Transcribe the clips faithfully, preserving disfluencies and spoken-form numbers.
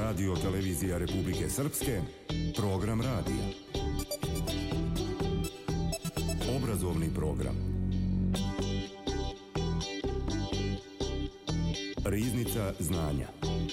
Radio televizija Republike Srpske, program radija. Obrazovni program. Riznica znanja.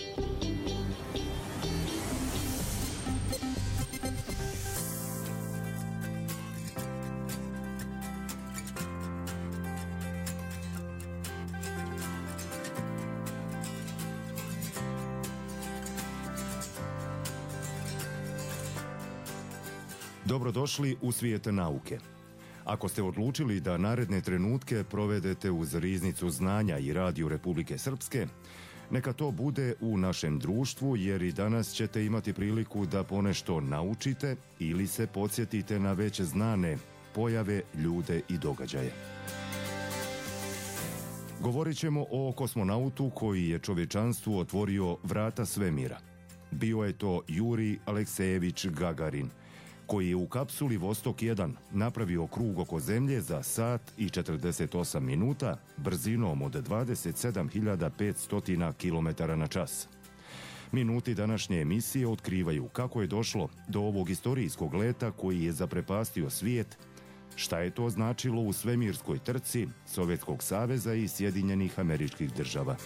Dobrodošli u svijet nauke. Ako ste odlučili da naredne trenutke provedete uz Riznicu znanja i Radio Republike Srpske, neka to bude u našem društvu, jer i danas ćete imati priliku da ponešto naučite ili se podsjetite na već znane pojave, ljude i događaje. Govorit ćemo o kosmonautu koji je čovječanstvu otvorio vrata svemira. Bio je to Jurij Aleksejevič Gagarin, koji je u kapsuli Vostok jedan napravio krug oko Zemlje za sat i četrdeset osam minuta brzinom od dvadeset sedam hiljada petsto kilometara na čas. Minuti današnje emisije otkrivaju kako je došlo do ovog istorijskog leta koji je zaprepastio svijet, šta je to značilo u svemirskoj trci Sovjetskog saveza i Sjedinjenih Američkih Država.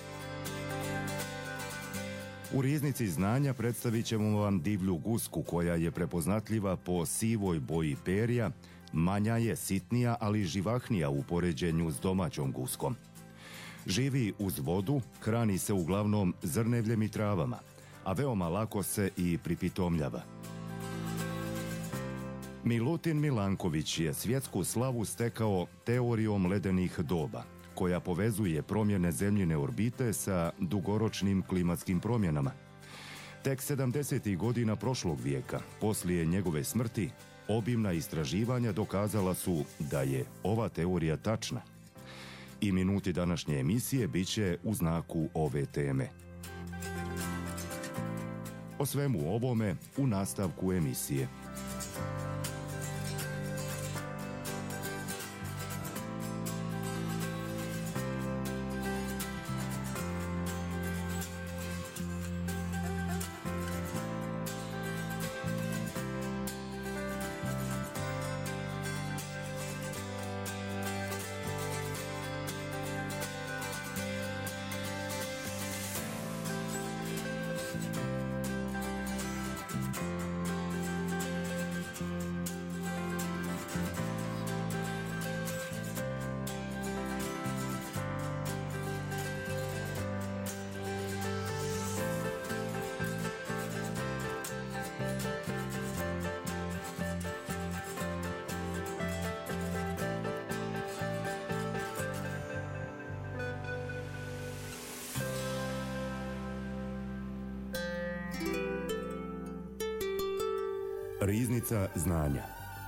U Riznici znanja predstavit ćemo vam divlju gusku koja je prepoznatljiva po sivoj boji perja, manja je, sitnija, ali živahnija u poređenju s domaćom guskom. Živi uz vodu, hrani se uglavnom zrnevljem i travama, a veoma lako se i pripitomljava. Milutin Milanković je svjetsku slavu stekao teorijom ledenih doba, koja povezuje promjene Zemljine orbite sa dugoročnim klimatskim promjenama. Tek sedamdesetih godina prošlog vijeka, poslije njegove smrti, obimna istraživanja dokazala su da je ova teorija tačna. I minuti današnje emisije bit će u znaku ove teme. O svemu ovome u nastavku emisije. Riznica znanja.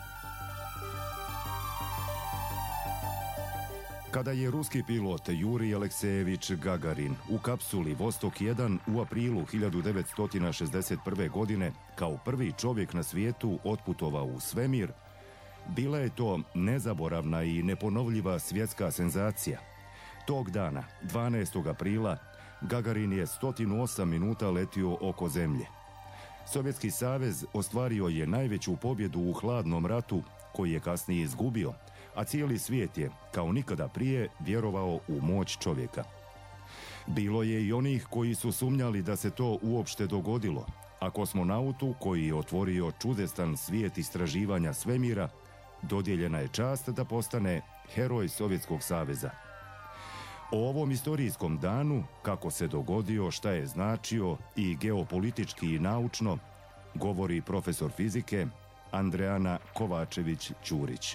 Kada je ruski pilot Jurij Aleksejevič Gagarin u kapsuli Vostok jedan u aprilu hiljadu devetsto šezdeset prve. godine kao prvi čovjek na svijetu otputovao u svemir, bila je to nezaboravna i neponovljiva svjetska senzacija. Tog dana, dvanaestog aprila, Gagarin je sto osam minuta letio oko Zemlje. Sovjetski savez ostvario je najveću pobjedu u hladnom ratu, koji je kasnije izgubio, a cijeli svijet je, kao nikada prije, vjerovao u moć čovjeka. Bilo je i onih koji su sumnjali da se to uopšte dogodilo, a kosmonautu, koji je otvorio čudestan svijet istraživanja svemira, dodijeljena je čast da postane heroj Sovjetskog saveza. O ovom istorijskom danu, kako se dogodio, šta je značio i geopolitički i naučno, govori profesor fizike Andreana Kovačević-Ćurić.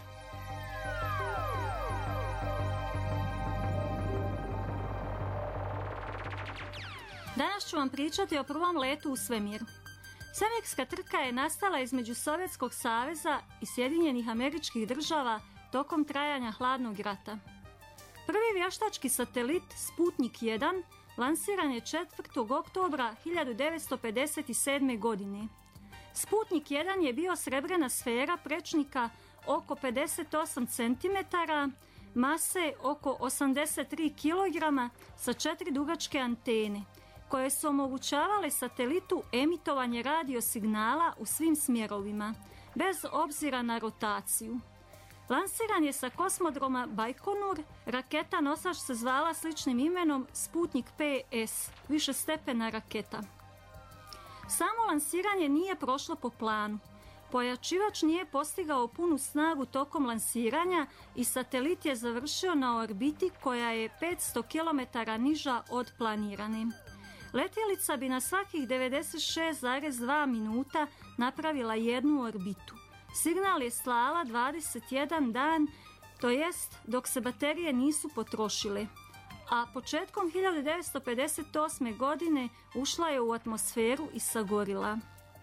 Danas ću vam pričati o prvom letu u svemir. Svemirska trka je nastala između Sovjetskog saveza i Sjedinjenih Američkih Država tokom trajanja hladnog rata. Prvi vještački satelit Sputnik jedan lansiran je četvrtog oktobra hiljadu devetsto pedeset sedme. godine. Sputnik jedan je bio srebrna sfera prečnika oko pedeset osam centimetara, mase oko osamdeset tri kilograma sa četiri dugačke antene. koje su omogućavale satelitu emitovanje radio signala u svim smjerovima, bez obzira na rotaciju. Lansiran je sa kosmodroma Bajkonur, raketa nosač se zvala sličnim imenom Sputnik P S, višestepena raketa. Samo lansiranje nije prošlo po planu. Pojačivač nije postigao punu snagu tokom lansiranja i satelit je završio na orbiti koja je petsto kilometara niža od planirane. Letjelica bi na svakih devedeset šest zarez dva minuta napravila jednu orbitu. Signal je slala dvadeset jedan dan, to jest dok se baterije nisu potrošile, a početkom hiljadu devetsto pedeset osme. godine ušla je u atmosferu i sagorila.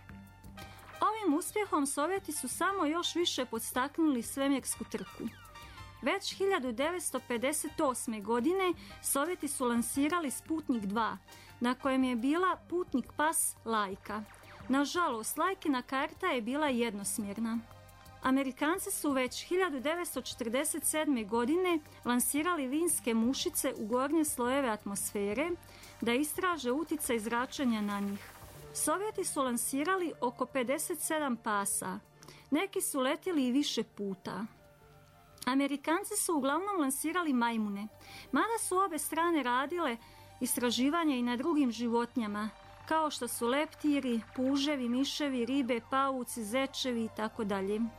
Ovim uspjehom Sovjeti su samo još više podstaknuli svemirsku trku. Već hiljadu devetsto pedeset osme. godine Sovjeti su lansirali Sputnik dva, na kojem je bila putnik pas Lajka. Nažalost, Lajkina karta je bila jednosmjerna. Amerikanci su već hiljadu devetsto četrdeset sedme. godine lansirali vinske mušice u gornje slojeve atmosfere da istraže utjecaj zračenja na njih. Sovjeti su lansirali oko pedeset sedam pasa. Neki su letjeli i više puta. Amerikanci su uglavnom lansirali majmune, mada su obe strane radile istraživanja i na drugim životinjama, kao što su leptiri, puževi, miševi, ribe, pauci, zečevi itd.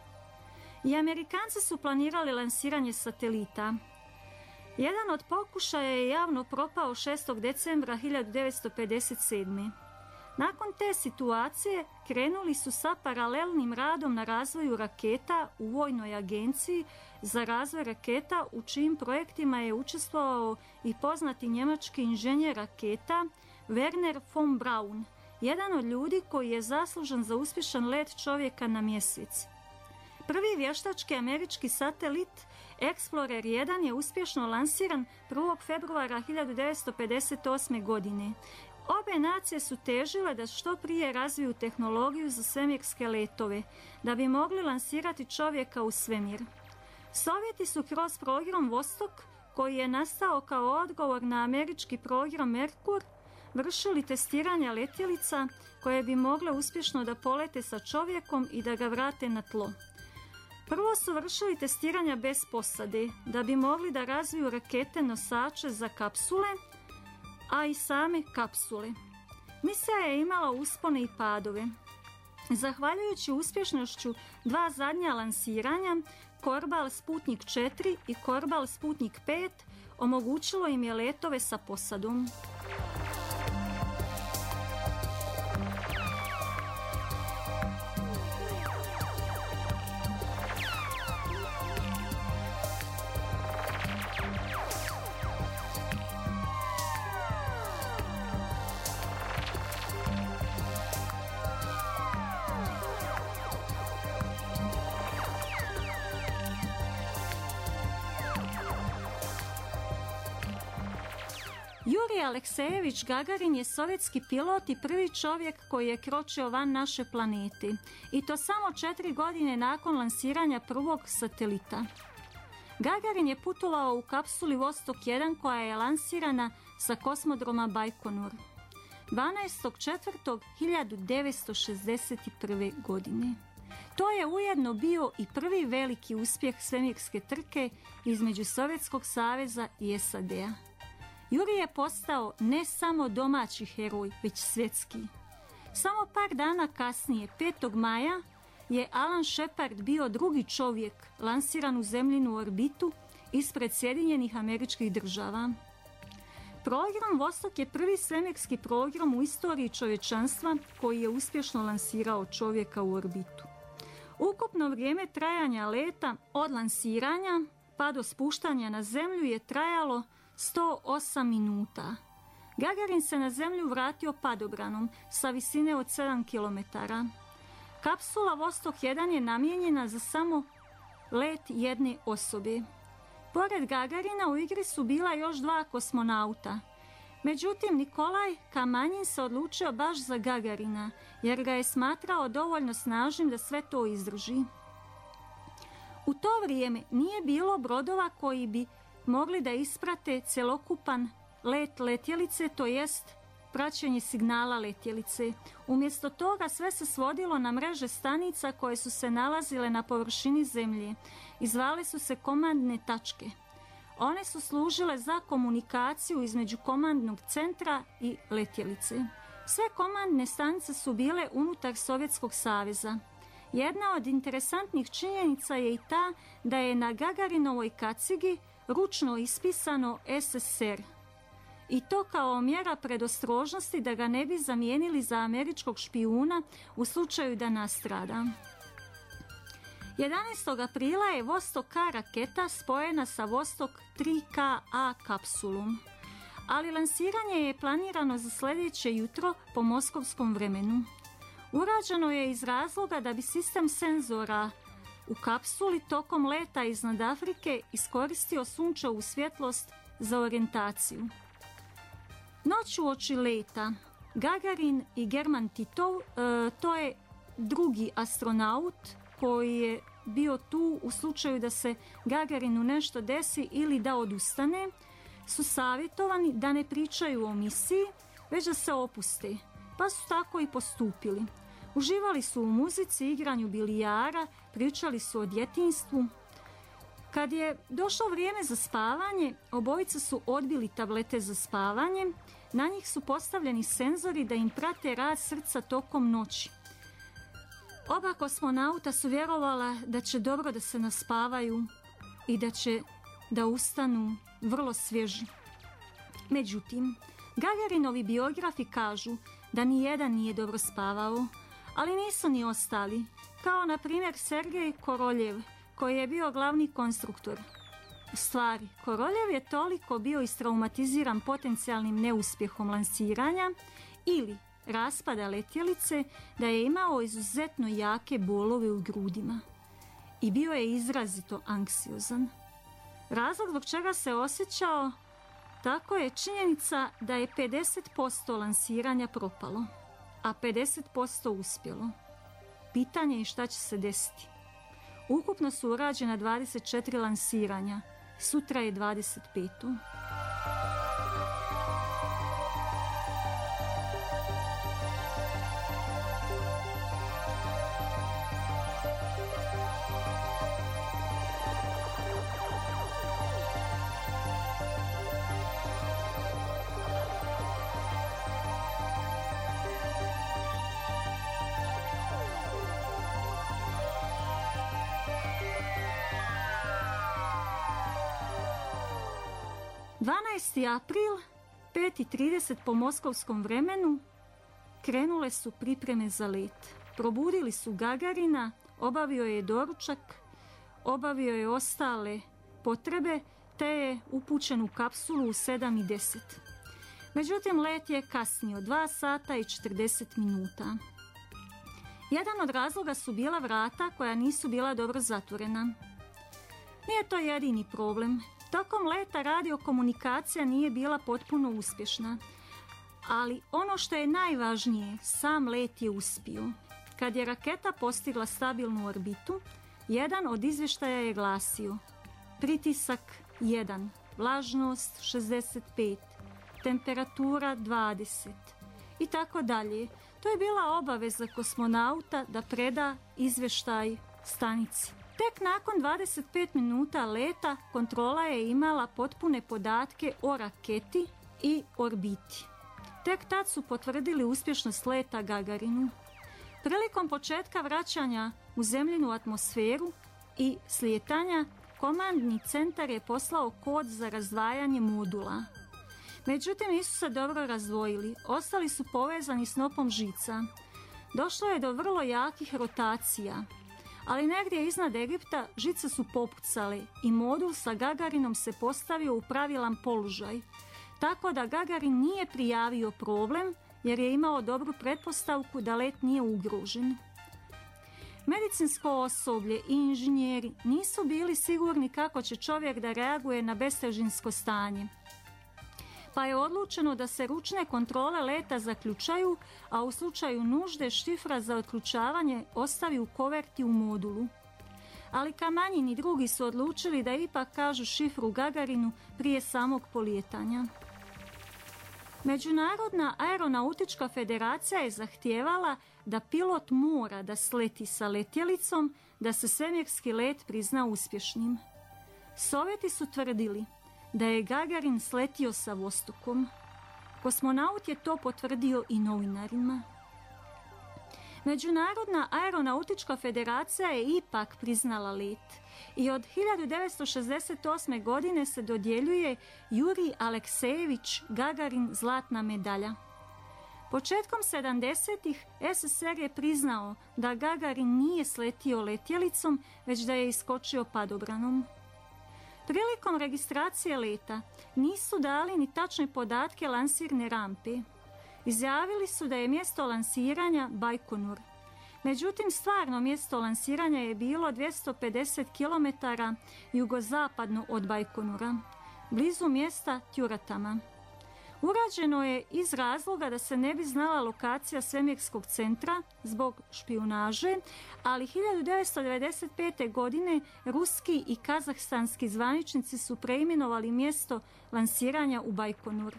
I Amerikanci su planirali lansiranje satelita. Jedan od pokušaja je javno propao šestog decembra hiljadu devetsto pedeset sedme. Nakon te situacije krenuli su sa paralelnim radom na razvoju raketa u Vojnoj agenciji za razvoj raketa, u čijim projektima je učestvovao i poznati njemački inženjer raketa Werner von Braun, jedan od ljudi koji je zaslužan za uspješan let čovjeka na mjesec. Prvi vještački američki satelit Explorer jedan je uspješno lansiran prvog februara hiljadu devetsto pedeset osme. godine. Obe nacije su težile da što prije razviju tehnologiju za svemirske letove, da bi mogli lansirati čovjeka u svemir. Sovjeti su kroz program Vostok, koji je nastao kao odgovor na američki program Merkur, vršili testiranja letjelica koje bi mogle uspješno da polete sa čovjekom i da ga vrate na tlo. Prvo su vršili testiranja bez posade, da bi mogli da razviju rakete nosače za kapsule, a i same kapsule. Misija je imala uspone i padove. Zahvaljujući uspješnošću dva zadnja lansiranja, Korbal Sputnik četiri i Korbal Sputnik pet, omogućilo im je letove sa posadom. Jurij Aleksejević Gagarin je sovjetski pilot i prvi čovjek koji je kročio van naše planete, i to samo četiri godine nakon lansiranja prvog satelita. Gagarin je putovao u kapsuli Vostok jedan koja je lansirana sa kosmodroma Bajkonur dvanaestog četvrtog hiljadu devetsto šezdeset prve. godine. To je ujedno bio i prvi veliki uspjeh svemirske trke između Sovjetskog saveza i S A D-a. Jurij je postao ne samo domaći heroj, već svjetski. Samo par dana kasnije, petog maja, je Alan Shepard bio drugi čovjek lansiran u zemljinu orbitu ispred Sjedinjenih Američkih Država. Program Vostok je prvi svemirski program u istoriji čovječanstva koji je uspješno lansirao čovjeka u orbitu. Ukupno vrijeme trajanja leta od lansiranja pa do spuštanja na zemlju je trajalo sto osam minuta. Gagarin se na zemlju vratio padobranom sa visine od sedam kilometara. Kapsula Vostok jedan je namijenjena za samo let jedne osobe. Pored Gagarina u igri su bila još dva kosmonauta. Međutim, Nikolaj Kamanjin se odlučio baš za Gagarina, jer ga je smatrao dovoljno snažnim da sve to izdrži. U to vrijeme nije bilo brodova koji bi mogli da isprate cjelokupan let letjelice, to jest praćenje signala letjelice. Umjesto toga sve se svodilo na mreže stanica koje su se nalazile na površini zemlje i zvale su se komandne tačke. One su služile za komunikaciju između komandnog centra i letjelice. Sve komandne stanice su bile unutar Sovjetskog saveza. Jedna od interesantnih činjenica je i ta da je na Gagarinovoj kacigi ručno ispisano S S S R. I to kao mjera predostrožnosti da ga ne bi zamijenili za američkog špijuna u slučaju da nastrada. jedanaestog aprila je Vostok K raketa spojena sa Vostok tri K A kapsulom, ali lansiranje je planirano za sljedeće jutro po moskovskom vremenu. Urađeno je iz razloga da bi sistem senzora u kapsuli tokom leta iznad Afrike iskoristio sunčevu svjetlost za orijentaciju. Noć uoči leta Gagarin i German Titov, e, to je drugi astronaut koji je bio tu u slučaju da se Gagarinu nešto desi ili da odustane, su savjetovani da ne pričaju o misiji, već da se opuste, pa su tako i postupili. Uživali su u muzici, igranju bilijara, pričali su o djetinjstvu. Kad je došlo vrijeme za spavanje, obojica su odbili tablete za spavanje, na njih su postavljeni senzori da im prate rad srca tokom noći. Oba kosmonauta su vjerovala da će dobro da se naspavaju i da će da ustanu vrlo svježi. Međutim, Gagarinovi biografi kažu da ni jedan nije dobro spavao, ali nisu ni ostali, kao na primjer Sergej Koroljev, koji je bio glavni konstruktor. U stvari, Koroljev je toliko bio istraumatiziran potencijalnim neuspjehom lansiranja ili raspada letjelice da je imao izuzetno jake bolove u grudima i bio je izrazito anksiozan. Razlog zbog čega se osjećao tako je činjenica da je pedeset posto lansiranja propalo, a pedeset posto uspjelo. Pitanje je šta će se desiti. Ukupno su urađena dvadeset četiri lansiranja, sutra je dvadeset peto dvanaesti april, pet i trideset po moskovskom vremenu, krenule su pripreme za let. Probudili su Gagarina, obavio je doručak, obavio je ostale potrebe, te je upućen u kapsulu u sedam i deset. Međutim, let je kasnio, dva sata i četrdeset minuta. Jedan od razloga su bila vrata koja nisu bila dobro zatvorena. Nije to jedini problem. Tokom leta radiokomunikacija nije bila potpuno uspješna, ali ono što je najvažnije, sam let je uspio. Kad je raketa postigla stabilnu orbitu, jedan od izvještaja je glasio: pritisak jedan, vlažnost šezdeset pet, temperatura dvadeset i tako dalje. To je bila obaveza kosmonauta da preda izvještaj stanici. Tek nakon dvadeset pet minuta leta kontrola je imala potpune podatke o raketi i orbiti. Tek tad su potvrdili uspješnost leta Gagarinu. Prilikom početka vraćanja u zemljinu atmosferu i slijetanja, komandni centar je poslao kod za razdvajanje modula. Međutim, nisu se dobro razdvojili, ostali su povezani snopom žica. Došlo je do vrlo jakih rotacija, ali negdje iznad Egipta žice su popucale i modul sa Gagarinom se postavio u pravilan položaj, tako da Gagarin nije prijavio problem jer je imao dobru pretpostavku da let nije ugrožen. Medicinsko osoblje i inženjeri nisu bili sigurni kako će čovjek da reaguje na bestežinsko stanje, pa je odlučeno da se ručne kontrole leta zaključaju, a u slučaju nužde šifra za otključavanje ostavi u koverti u modulu. Ali Kamanjin i drugi su odlučili da ipak kažu šifru Gagarinu prije samog polijetanja. Međunarodna aeronautička federacija je zahtijevala da pilot mora da sleti sa letjelicom, da se svemirski let prizna uspješnim. Sovjeti su tvrdili da je Gagarin sletio sa Vostokom. Kosmonaut je to potvrdio i novinarima. Međunarodna aeronautička federacija je ipak priznala let i od hiljadu devetsto šezdeset osme. godine se dodjeljuje Jurij Aleksejević Gagarin zlatna medalja. Početkom sedamdesetih es es er je priznao da Gagarin nije sletio letjelicom, već da je iskočio padobranom. Prilikom registracije leta nisu dali ni tačne podatke lansirne rampe. Izjavili su da je mjesto lansiranja Bajkonur. Međutim, stvarno mjesto lansiranja je bilo dvjesto pedeset kilometara jugozapadno od Bajkonura, blizu mjesta Tjuratama. Urađeno je iz razloga da se ne bi znala lokacija svemirskog centra zbog špijunaže, ali hiljadu devetsto devedeset pete. godine ruski i kazahstanski zvaničnici su preimenovali mjesto lansiranja u Bajkonur.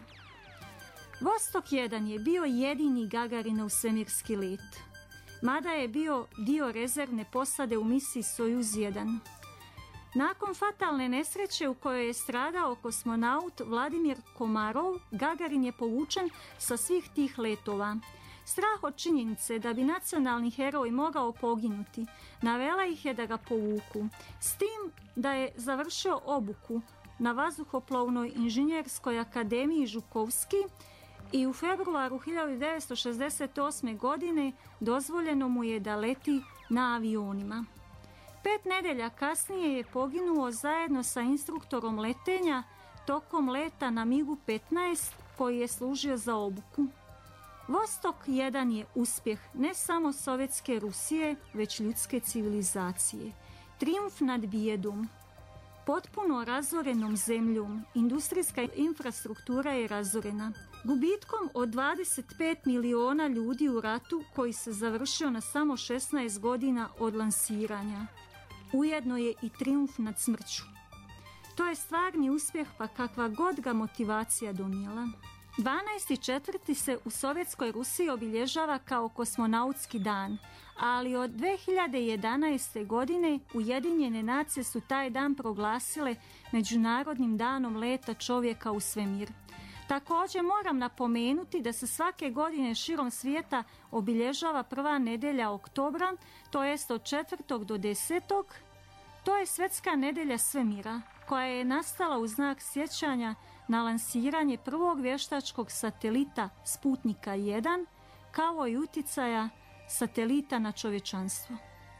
Vostok jedan je bio jedini Gagarinov svemirski let, mada je bio dio rezervne posade u misiji Sojuz jedan. Nakon fatalne nesreće u kojoj je stradao kosmonaut Vladimir Komarov, Gagarin je povučen sa svih tih letova. Strah od činjenice da bi nacionalni heroj mogao poginuti navela ih je da ga povuku, s tim da je završio obuku na Vazduhoplovnoj inženjerskoj akademiji Žukovski i u februaru hiljadu devetsto šezdeset osme. godine dozvoljeno mu je da leti na avionima. Pet nedelja kasnije je poginuo zajedno sa instruktorom letenja tokom leta na migu petnaest koji je služio za obuku. Vostok jedan je uspjeh ne samo sovjetske Rusije, već ljudske civilizacije. Trijumf nad bijedom. Potpuno razorenom zemljom, industrijska infrastruktura je razorena. Gubitkom od dvadeset pet miliona ljudi u ratu koji se završio na samo šesnaest godina od lansiranja. Ujedno je i trijumf nad smrću. To je stvarni uspjeh, pa kakva god ga motivacija donijela. dvanaesti četvrti se u sovjetskoj Rusiji obilježava kao kosmonautski dan, ali od dvije hiljade jedanaeste. godine Ujedinjene nacije su taj dan proglasile Međunarodnim danom leta čovjeka u svemir. Također moram napomenuti da se svake godine širom svijeta obilježava prva nedjelja oktobra, to jest od četvrtog do desetog. To je svjetska nedjelja svemira, koja je nastala u znak sjećanja na lansiranje prvog vještačkog satelita Sputnika jedan, kao i utjecaja satelita na čovječanstvo.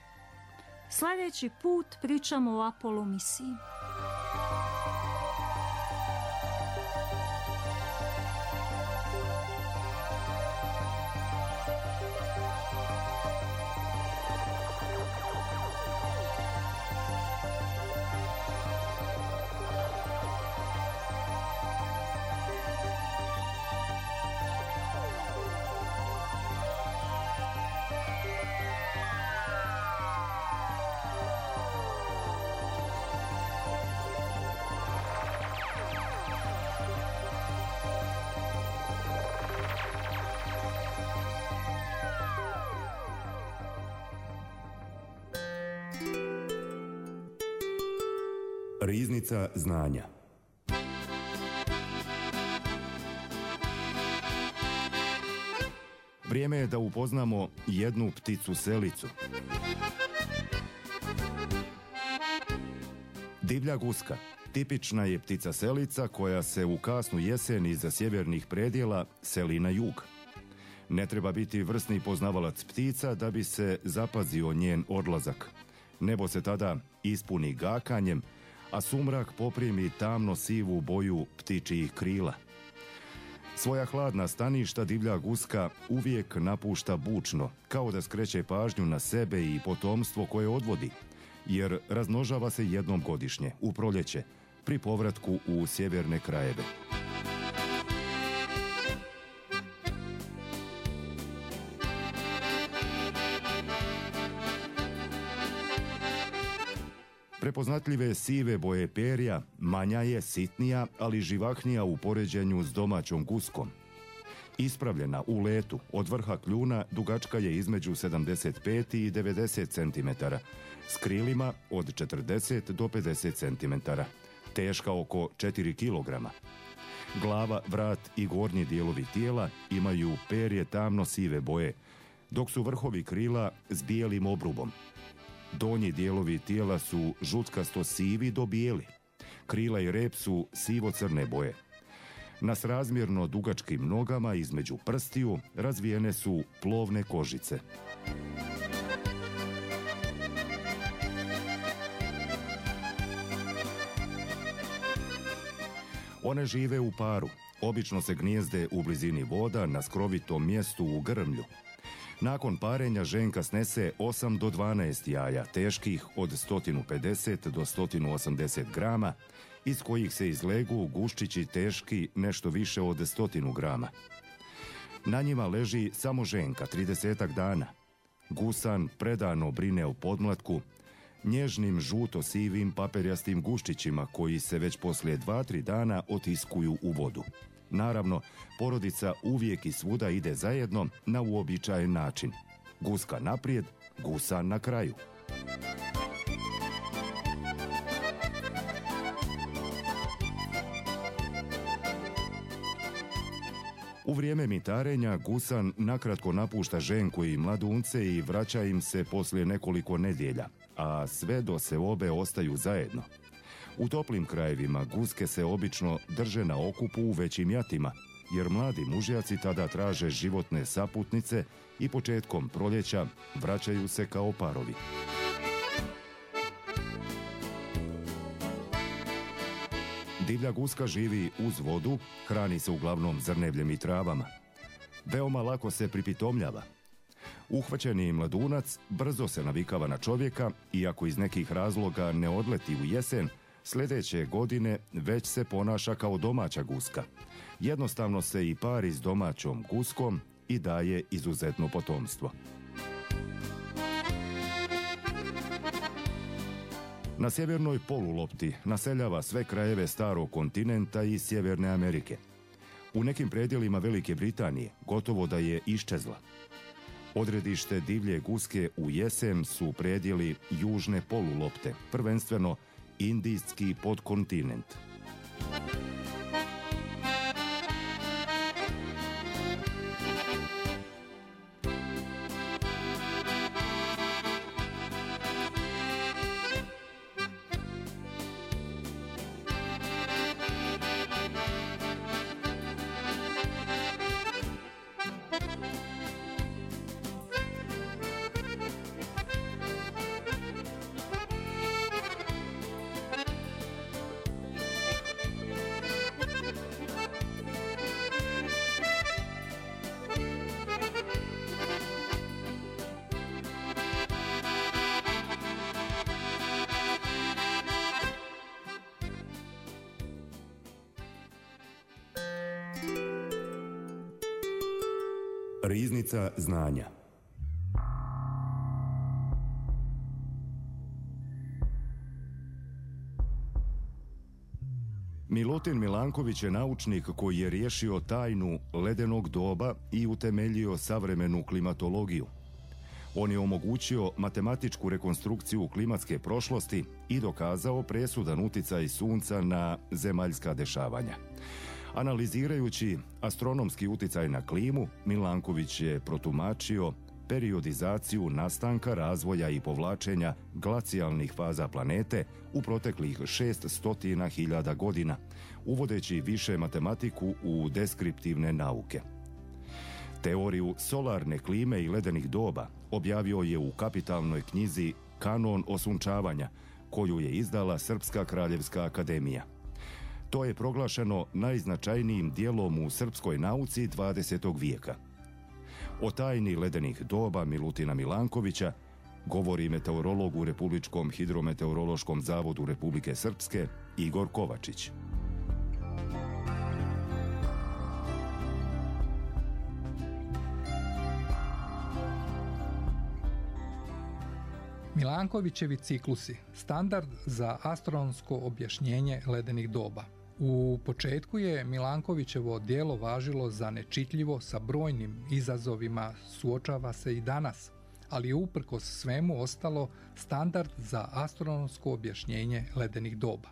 Sljedeći put pričamo o Apollo misiji. Riznica znanja. Vrijeme je da upoznamo jednu pticu selicu. Divlja guska. Tipična je ptica selica koja se u kasnu jesen iza sjevernih predjela seli na jug. Ne treba biti vrsni poznavalac ptica da bi se zapazio njen odlazak. Nebo se tada ispuni gakanjem, a sumrak poprimi tamno sivu boju ptičijih krila. Svoja hladna staništa divlja guska uvijek napušta bučno, kao da skreće pažnju na sebe i potomstvo koje odvodi, jer razmnožava se jednom godišnje, u proljeće, pri povratku u sjeverne krajeve. Prepoznatljive sive boje perja, manja je, sitnija, ali živahnija u poređenju s domaćom guskom. Ispravljena u letu od vrha kljuna dugačka je između sedamdeset pet i devedeset centimetara, s krilima od četrdeset do pedeset centimetara, teška oko četiri kilograma. Glava, vrat i gornji dijelovi tijela imaju perje tamno sive boje, dok su vrhovi krila s bijelim obrubom. Donji dijelovi tijela su žutkasto sivi do bijeli. Krila i rep su sivo-crne boje. Na srazmjerno dugačkim nogama između prstiju razvijene su plovne kožice. One žive u paru. Obično se gnijezde u blizini voda na skrovitom mjestu u grmlju. Nakon parenja ženka snese osam do dvanaest jaja, teških od sto pedeset do sto osamdeset grama, iz kojih se izlegu guščići teški nešto više od stotinu grama. Na njima leži samo ženka tridesetak dana. Gusan predano brine o podmlatku, nježnim žuto-sivim paperjastim guščićima koji se već poslije dva tri dana otiskuju u vodu. Naravno, porodica uvijek i svuda ide zajedno na uobičajen način. Guska naprijed, gusan na kraju. U vrijeme mitarenja gusan nakratko napušta ženku i mladunce i vraća im se poslije nekoliko nedjelja, a sve do se obe ostaju zajedno. U toplim krajevima guske se obično drže na okupu u većim jatima, jer mladi mužjaci tada traže životne saputnice i početkom proljeća vraćaju se kao parovi. Divlja guska živi uz vodu, hrani se uglavnom zrnevljem i travama. Veoma lako se pripitomljava. Uhvaćeni mladunac brzo se navikava na čovjeka i ako iz nekih razloga ne odleti u jesen, sljedeće godine već se ponaša kao domaća guska. Jednostavno se i pari s domaćom guskom i daje izuzetno potomstvo. Na sjevernoj polulopti naseljava sve krajeve starog kontinenta i Sjeverne Amerike. U nekim predjelima Velike Britanije gotovo da je iščezla. Odredište divlje guske u jesen su predjeli južne polulopte, prvenstveno indijski podkontinent. Riznica znanja. Milutin Milanković je naučnik koji je riješio tajnu ledenog doba i utemeljio savremenu klimatologiju. On je omogućio matematičku rekonstrukciju klimatske prošlosti i dokazao presudan utjecaj sunca na zemaljska dešavanja. Analizirajući astronomski utjecaj na klimu, Milanković je protumačio periodizaciju nastanka, razvoja i povlačenja glacijalnih faza planete u proteklih šeststotina hiljada godina, uvodeći više matematiku u deskriptivne nauke. Teoriju solarne klime i ledenih doba objavio je u kapitalnoj knjizi Kanon osunčavanja, koju je izdala Srpska kraljevska akademija. To je proglašeno najznačajnijim dijelom u srpskoj nauci dvadesetog vijeka. O tajni ledenih doba Milutina Milankovića govori meteorolog u Republičkom hidrometeorološkom zavodu Republike Srpske Igor Kovačić. Milankovićevi ciklusi, standard za astronomsko objašnjenje ledenih doba. U početku je Milankovićevo djelo važilo za nečitljivo, sa brojnim izazovima suočava se i danas, ali je uprkos svemu ostalo standard za astronomsko objašnjenje ledenih doba.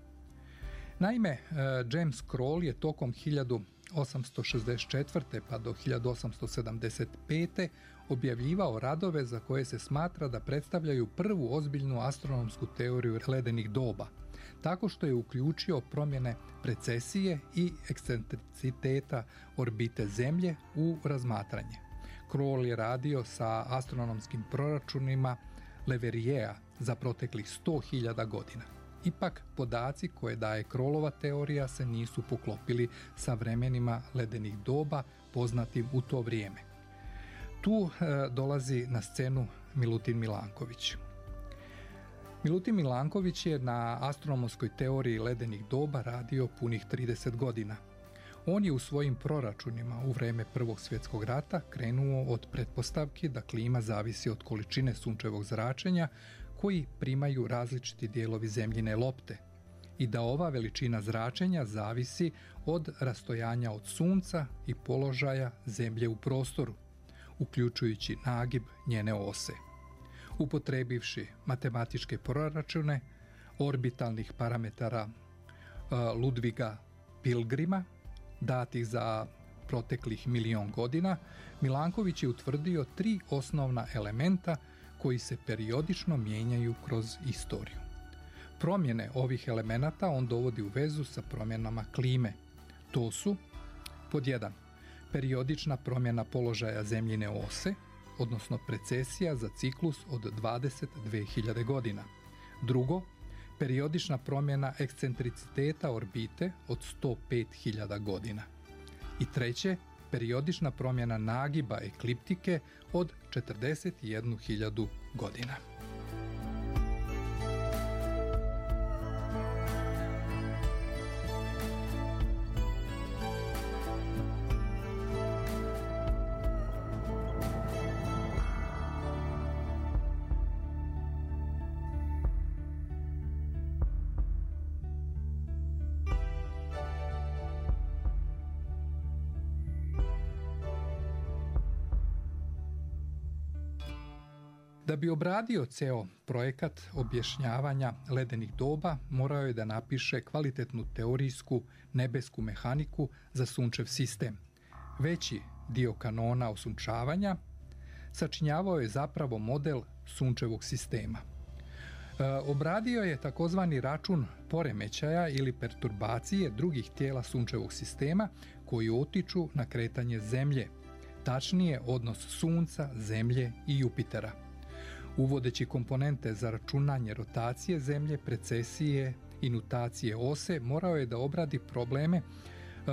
Naime, James Croll je tokom hiljadu osamsto šezdeset četvrte pa do hiljadu osamsto sedamdeset pete objavljivao radove za koje se smatra da predstavljaju prvu ozbiljnu astronomsku teoriju ledenih doba, tako što je uključio promjene precesije i ekscentriciteta orbite Zemlje u razmatranje. Croll je radio sa astronomskim proračunima Leverriera za proteklih sto hiljada godina. Ipak, podaci koje daje Crollova teorija se nisu poklopili sa vremenima ledenih doba poznatim u to vrijeme. Tu e, dolazi na scenu Milutin Milanković. Milutin Milanković je na astronomskoj teoriji ledenih doba radio punih trideset godina. On je u svojim proračunima u vrijeme Prvog svjetskog rata krenuo od pretpostavki da klima zavisi od količine sunčevog zračenja koji primaju različiti dijelovi zemljine lopte i da ova veličina zračenja zavisi od rastojanja od sunca i položaja Zemlje u prostoru, uključujući nagib njene ose. Upotrebivši matematičke proračune orbitalnih parametara uh, Ludviga Pilgrima, datih za proteklih milion godina, Milanković je utvrdio tri osnovna elementa koji se periodično mijenjaju kroz istoriju. Promjene ovih elemenata on dovodi u vezu sa promjenama klime. To su pod jedan. Periodična promjena položaja zemljine ose, odnosno precesija za ciklus od dvadeset dvije hiljade godina. Drugo, periodična promjena ekscentriciteta orbite od sto pet hiljada godina. I treće, periodična promjena nagiba ekliptike od četrdeset jednu hiljadu godina. Da bi obradio ceo projekat objašnjavanja ledenih doba, morao je da napiše kvalitetnu teorijsku nebesku mehaniku za sunčev sistem. Veći dio kanona osunčavanja sačinjavao je zapravo model sunčevog sistema. E, obradio je takozvani račun poremećaja ili perturbacije drugih tijela sunčevog sistema koji utiču na kretanje Zemlje, tačnije odnos Sunca, Zemlje i Jupitera. Uvodeći komponente za računanje rotacije Zemlje, precesije i nutacije ose, morao je da obradi probleme uh,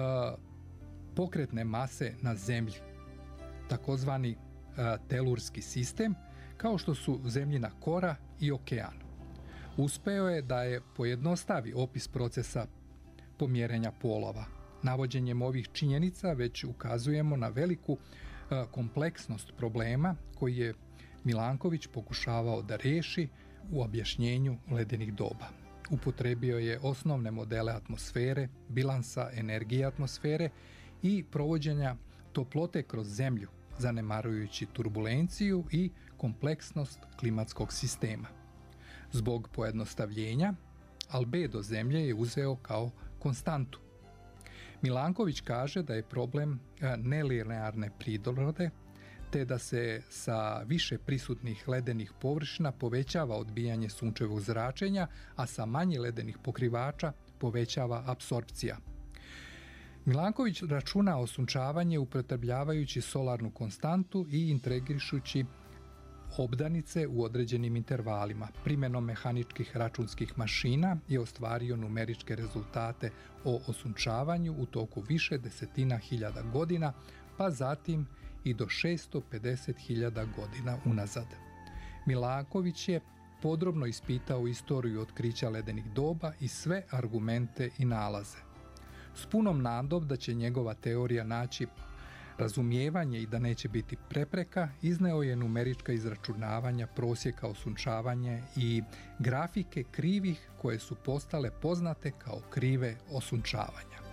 pokretne mase na Zemlji, takozvani uh, telurski sistem, kao što su Zemljina kora i okean. Uspeo je da je pojednostavi opis procesa pomjerenja polova. Navođenjem ovih činjenica već ukazujemo na veliku uh, kompleksnost problema koji je Milanković pokušavao da riješi u objašnjenju ledenih doba. Upotrebio je osnovne modele atmosfere, bilansa energije atmosfere i provođenja toplote kroz Zemlju, zanemarujući turbulenciju i kompleksnost klimatskog sistema. Zbog pojednostavljenja, albedo Zemlje je uzeo kao konstantu. Milanković kaže da je problem nelinearne prirode, te da se sa više prisutnih ledenih površina povećava odbijanje sunčevog zračenja, a sa manje ledenih pokrivača povećava apsorpcija. Milanković računa osunčavanje upotrebljavajući solarnu konstantu i integrišući obdanice u određenim intervalima. Primjenom mehaničkih računskih mašina je ostvario numeričke rezultate o osunčavanju u toku više desetina hiljada godina, pa zatim i do šesto pedeset hiljada godina unazad. Milanković je podrobno ispitao istoriju otkrića ledenih doba i sve argumente i nalaze. S punom nadom da će njegova teorija naći razumijevanje i da neće biti prepreka, izneo je numerička izračunavanja prosjeka osunčavanja i grafike krivih koje su postale poznate kao krive osunčavanja.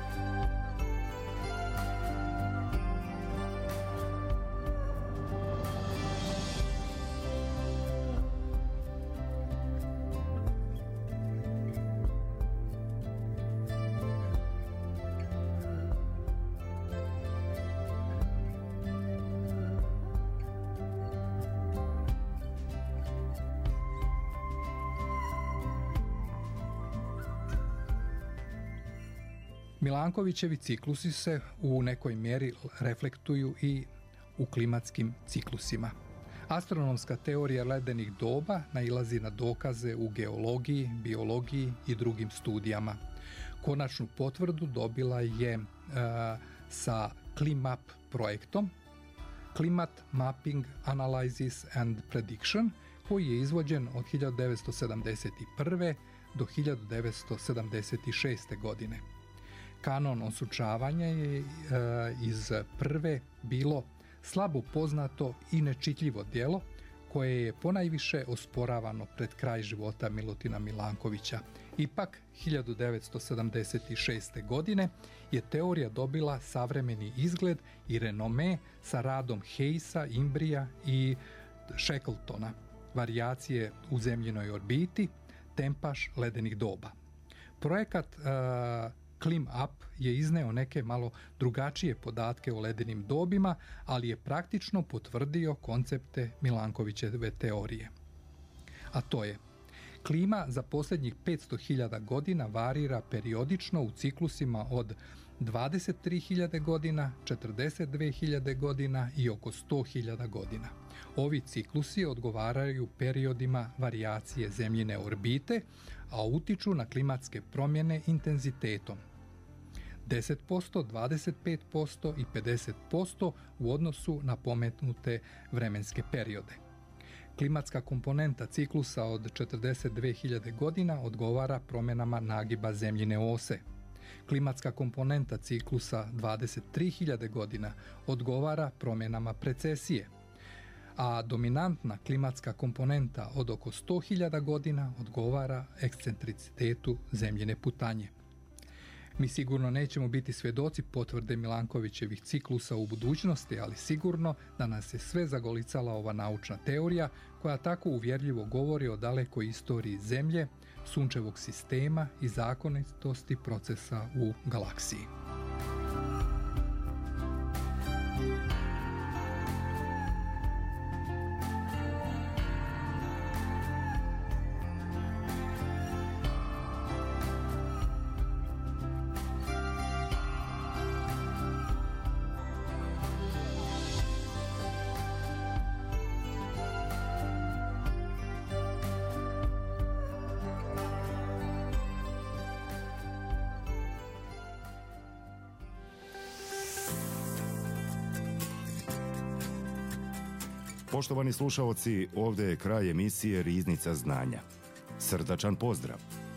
Milankovićevi ciklusi se u nekoj mjeri reflektuju i u klimatskim ciklusima. Astronomska teorija ledenih doba nailazi na dokaze u geologiji, biologiji i drugim studijama. Konačnu potvrdu dobila je uh, sa ClimMap projektom, Climate Mapping Analysis and Prediction, koji je izvođen od hiljadu devetsto sedamdeset prve. do hiljadu devetsto sedamdeset šeste. godine. Kanon osunčavanja je e, iz prve bilo slabo poznato i nečitljivo djelo koje je ponajviše osporavano pred kraj života Milutina Milankovića. Ipak, hiljadu devetsto sedamdeset šeste. godine je teorija dobila savremeni izgled i renome sa radom Hayesa, Imbrija i Shackletona, varijacije u zemljinoj orbiti, tempaž ledenih doba. Projekat uh, ClimUp je izneo neke malo drugačije podatke o ledenim dobima, ali je praktično potvrdio koncepte Milankovićeve teorije. A to je, klima za posljednjih petsto hiljada godina varira periodično u ciklusima od dvadeset tri hiljade godina, četrdeset dve hiljade godina i oko sto hiljada godina. Ovi ciklusi odgovaraju periodima varijacije zemljine orbite, a utiču na klimatske promjene intenzitetom. deset posto, dvadeset pet posto i pedeset posto u odnosu na pometnute vremenske periode. Klimatska komponenta ciklusa od četrdeset dve hiljade godina odgovara promjenama nagiba zemljine ose. Klimatska komponenta ciklusa dvadeset tri hiljade godina odgovara promjenama precesije, a dominantna klimatska komponenta od oko sto hiljada godina odgovara ekscentricitetu zemljine putanje. Mi sigurno nećemo biti svjedoci potvrde Milankovićevih ciklusa u budućnosti, ali sigurno da nas je sve zagolicala ova naučna teorija koja tako uvjerljivo govori o dalekoj istoriji Zemlje, sunčevog sistema i zakonitosti procesa u galaksiji. Poštovani slušaoci, ovdje je kraj emisije Riznica znanja. Srdačan pozdrav!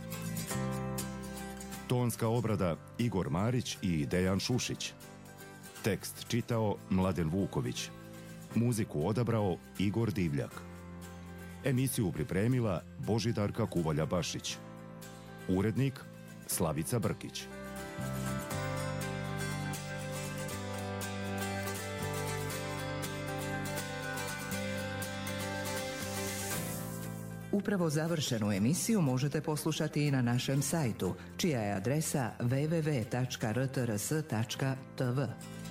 Tonska obrada Igor Marić i Dejan Šušić. Tekst čitao Mladen Vuković. Muziku odabrao Igor Divljak. Emisiju pripremila Božidarka Kuvalja-Bašić. Urednik Slavica Brkić. Upravo završenu emisiju možete poslušati i na našem sajtu, čija je adresa w w w tačka r t r s tačka t v.